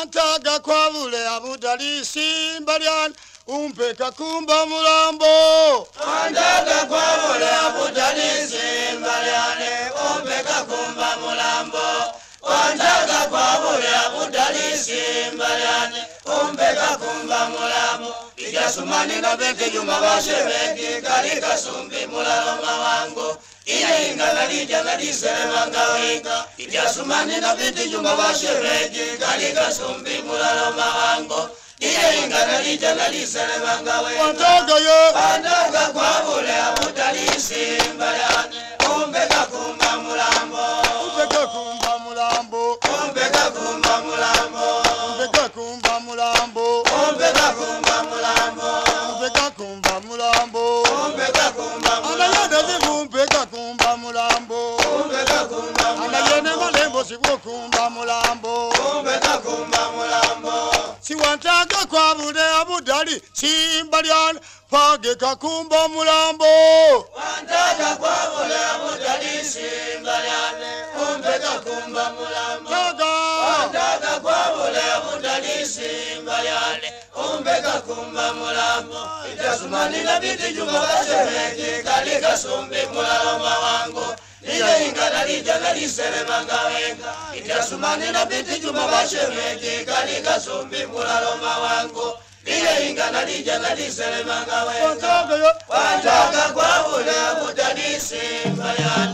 Wantaga kwa vule abudali simba lyane umpeka kumba mulambo. Wantaga kwa vule abudali simba lyane umpeka kumba mulambo. Wantaga kwa vule abudali simba lyane umpeka kumba mulambo. Ijasumani na bete juma bashebeki kalika sumbi mulaloma wangu. Iya inga nalija nalisele mangaweka. Ijasumani na bete juma bashebeki kalika sumbi mulaloma wangu. Iya inga nalija nalisele mangaweka. Wantaga kwa vule abudali simba lyane umpeka kumba mulambo. Umpeka kumba mulambo. Umpeka kumba mulambo. Umpeka kumba mulambo. Umpeka kumba mulambo. Umpeka kumba mulambo. Umpeka kumba mulambo. Anayene kumpeka kumba mulambo. Umpeka kumba mulambo. Anayene malembo siwo kumba mulambo. Umpeka kumba mulambo. Si wantaga kwa vule abudali simba lyane pageka kumba mulambo. Wantaga kwa vule abudali simba lyane umpeka kumba mulambo. Wantaga kwa vule abudali simba lyane umpeka kumba mulambo. Ijasumani na biti juma bashebeki kalika sumbi mulaloma wangu. Iya inga nalija nalisele mangaweka. Ijasumani na biti juma bashebeki kalika sumbi mulaloma wangu. Iya inga nalija nalisele mangaweka. Wantaga kwa vule abudali simba lyane